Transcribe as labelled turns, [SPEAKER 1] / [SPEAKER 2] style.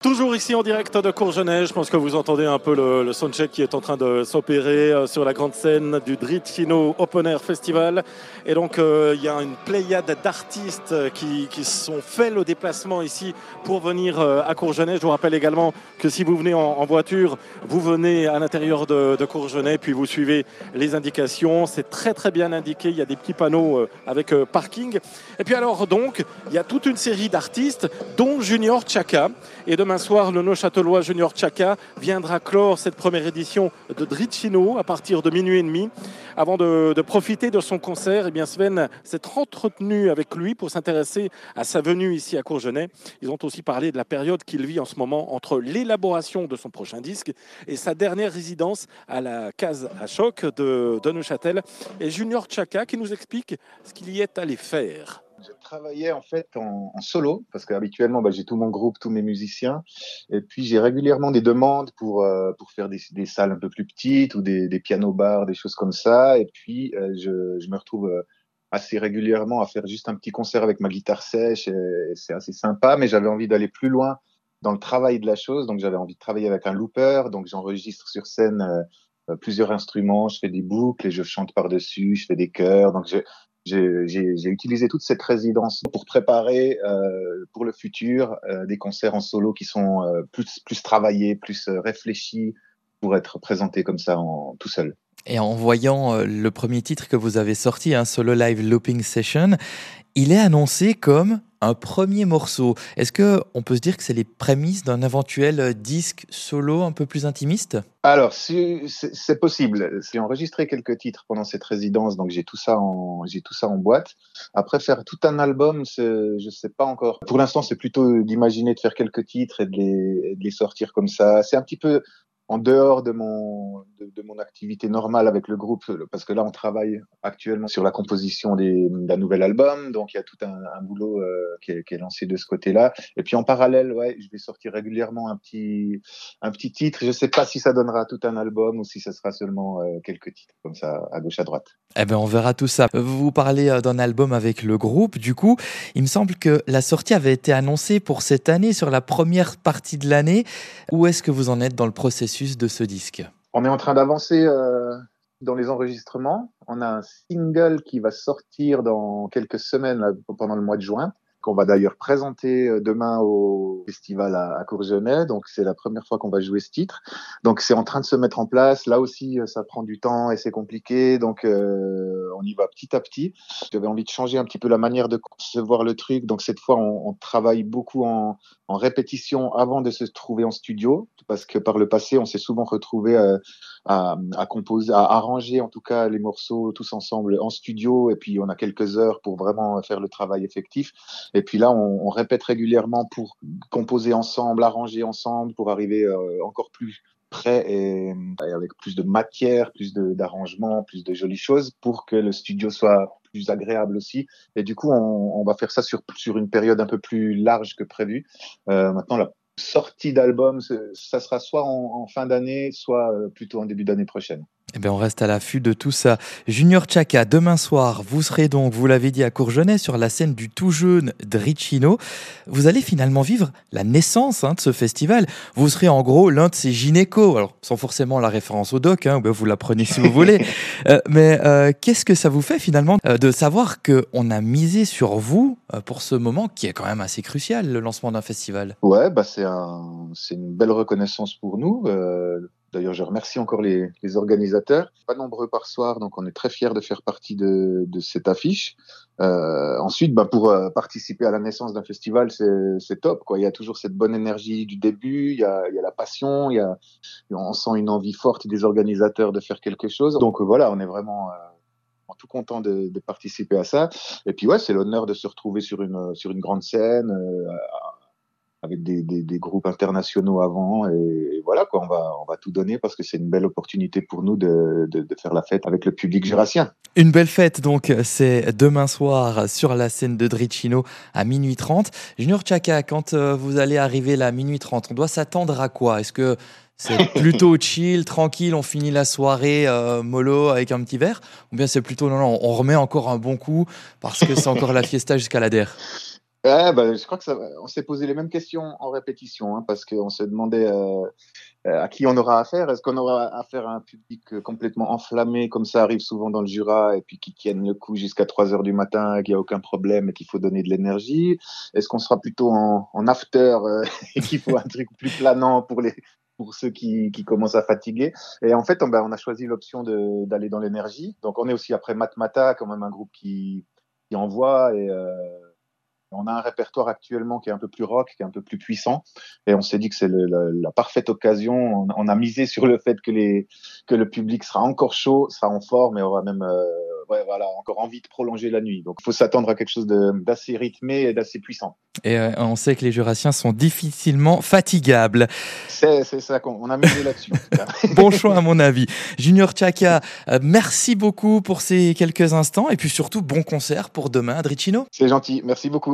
[SPEAKER 1] Toujours ici en direct de Courgenay, je pense que vous entendez un peu le soundcheck qui est en train de s'opérer sur la grande scène du Dricino Open Air Festival. Et donc il y a une pléiade d'artistes qui sont fait le déplacement ici pour venir à Courgenay. Je vous rappelle également que si vous venez en voiture, vous venez à l'intérieur de Courgenay, puis vous suivez les indications. C'est très très bien indiqué, il y a des petits panneaux avec parking. Et puis alors donc, il y a toute une série d'artistes, dont Junior Chaka. Et demain soir, le Neuchâtelois Junior Chaka viendra clore cette première édition de Dricino à partir de minuit et demi. Avant de profiter de son concert, eh bien Sven s'est entretenu avec lui pour s'intéresser à sa venue ici à Courgenay. Ils ont aussi parlé de la période qu'il vit en ce moment entre l'élaboration de son prochain disque et sa dernière résidence à la case à choc de Neuchâtel. Et Junior Chaka qui nous explique ce qu'il y est allé faire.
[SPEAKER 2] Je travaillais en fait en solo parce qu'habituellement j'ai tout mon groupe, tous mes musiciens, et puis j'ai régulièrement des demandes pour faire des salles un peu plus petites ou des pianos-bars, des choses comme ça. Et puis je me retrouve assez régulièrement à faire juste un petit concert avec ma guitare sèche et c'est assez sympa. Mais j'avais envie d'aller plus loin dans le travail de la chose, donc j'avais envie de travailler avec un looper. Donc j'enregistre sur scène plusieurs instruments, je fais des boucles et je chante par-dessus, je fais des chœurs. Donc j'ai utilisé toute cette résidence pour préparer pour le futur des concerts en solo qui sont plus travaillés, plus réfléchis pour être présentés comme ça tout seul.
[SPEAKER 3] Et en voyant le premier titre que vous avez sorti, Solo Live Looping Session, il est annoncé comme un premier morceau. Est-ce qu'on peut se dire que c'est les prémices d'un éventuel disque solo un peu plus intimiste ?
[SPEAKER 2] Alors, c'est possible. J'ai enregistré quelques titres pendant cette résidence, donc j'ai tout ça en boîte. Après, faire tout un album, je sais pas encore. Pour l'instant, c'est plutôt d'imaginer de faire quelques titres et de les sortir comme ça. C'est un petit peu en dehors de mon activité normale avec le groupe, parce que là, on travaille actuellement sur la composition d'un nouvel album, donc il y a tout un boulot qui est lancé de ce côté-là. Et puis en parallèle, je vais sortir régulièrement un petit titre. Je sais pas si ça donnera tout un album ou si ça sera seulement quelques titres comme ça, à gauche, à droite.
[SPEAKER 3] Eh ben, on verra tout ça. Vous parlez d'un album avec le groupe. Du coup, il me semble que la sortie avait été annoncée pour cette année, sur la première partie de l'année. Où est-ce que vous en êtes dans le processus de ce disque ?
[SPEAKER 2] On est en train d'avancer dans les enregistrements. On a un single qui va sortir dans quelques semaines, là, pendant le mois de juin, qu'on va d'ailleurs présenter demain au festival à Courgenay. Donc, c'est la première fois qu'on va jouer ce titre. Donc, c'est en train de se mettre en place. Là aussi, ça prend du temps et c'est compliqué. Donc, on y va petit à petit. J'avais envie de changer un petit peu la manière de concevoir le truc. Donc, cette fois, on travaille beaucoup en répétition avant de se trouver en studio. Parce que par le passé, on s'est souvent retrouvé à composer, à arranger en tout cas les morceaux tous ensemble en studio. Et puis, on a quelques heures pour vraiment faire le travail effectif. Et puis là, on répète régulièrement pour composer ensemble, arranger ensemble, pour arriver encore plus près et avec plus de matière, plus d'arrangements, plus de jolies choses pour que le studio soit plus agréable aussi. Et du coup, on va faire ça sur une période un peu plus large que prévu. Maintenant, la sortie d'album, ça sera soit en fin d'année, soit plutôt en début d'année prochaine.
[SPEAKER 3] Eh bien, on reste à l'affût de tout ça. Junior Chaka, demain soir, vous serez donc, vous l'avez dit, à Courgenay, sur la scène du tout jeune Dricino. Vous allez finalement vivre la naissance de ce festival. Vous serez en gros l'un de ces gynécos. Alors, sans forcément la référence au doc, vous la prenez si vous voulez. Mais qu'est-ce que ça vous fait finalement de savoir qu'on a misé sur vous pour ce moment qui est quand même assez crucial, le lancement d'un festival ?
[SPEAKER 2] Ouais, c'est une belle reconnaissance pour nous. D'ailleurs, je remercie encore les organisateurs. Pas nombreux par soir, donc on est très fiers de faire partie de cette affiche. Ensuite, pour participer à la naissance d'un festival, c'est top, quoi. Il y a toujours cette bonne énergie du début, il y a la passion, on sent une envie forte des organisateurs de faire quelque chose. Donc voilà, on est vraiment tout content de participer à ça. Et puis c'est l'honneur de se retrouver sur une grande scène. Avec des groupes internationaux avant et voilà quoi, on va tout donner parce que c'est une belle opportunité pour nous de faire la fête avec le public jurassien.
[SPEAKER 3] Une belle fête donc, c'est demain soir sur la scène de Dricino à minuit 30. Junior Chaka, quand vous allez arriver là à minuit 30, on doit s'attendre à quoi ? Est-ce que c'est plutôt chill, tranquille, on finit la soirée mollo avec un petit verre ? Ou bien c'est plutôt non, on remet encore un bon coup parce que c'est encore la fiesta jusqu'à la der ?
[SPEAKER 2] Ouais, je crois que on s'est posé les mêmes questions en répétition, hein, parce qu'on se demandait à qui on aura affaire. Est-ce qu'on aura affaire à un public complètement enflammé, comme ça arrive souvent dans le Jura, et puis qui tiennent le coup jusqu'à 3 heures du matin, qu'il n'y a aucun problème et qu'il faut donner de l'énergie? Est-ce qu'on sera plutôt en after et qu'il faut un truc plus planant pour ceux qui commencent à fatiguer? Et en fait, on a choisi l'option d'aller dans l'énergie. Donc, on est aussi après Matmata, quand même un groupe qui envoie, et on a un répertoire actuellement qui est un peu plus rock, qui est un peu plus puissant, et on s'est dit que c'est la parfaite occasion. On a misé sur le fait que le public sera encore chaud, sera en forme, et aura même encore envie de prolonger la nuit. Donc il faut s'attendre à quelque chose d'assez rythmé et d'assez puissant.
[SPEAKER 3] Et on sait que les Jurassiens sont difficilement fatigables.
[SPEAKER 2] C'est ça qu'on a misé là-dessus. En tout cas.
[SPEAKER 3] Bon choix à mon avis. Junior Tchaka, merci beaucoup pour ces quelques instants et puis surtout bon concert pour demain à Dricino.
[SPEAKER 2] C'est gentil, merci beaucoup.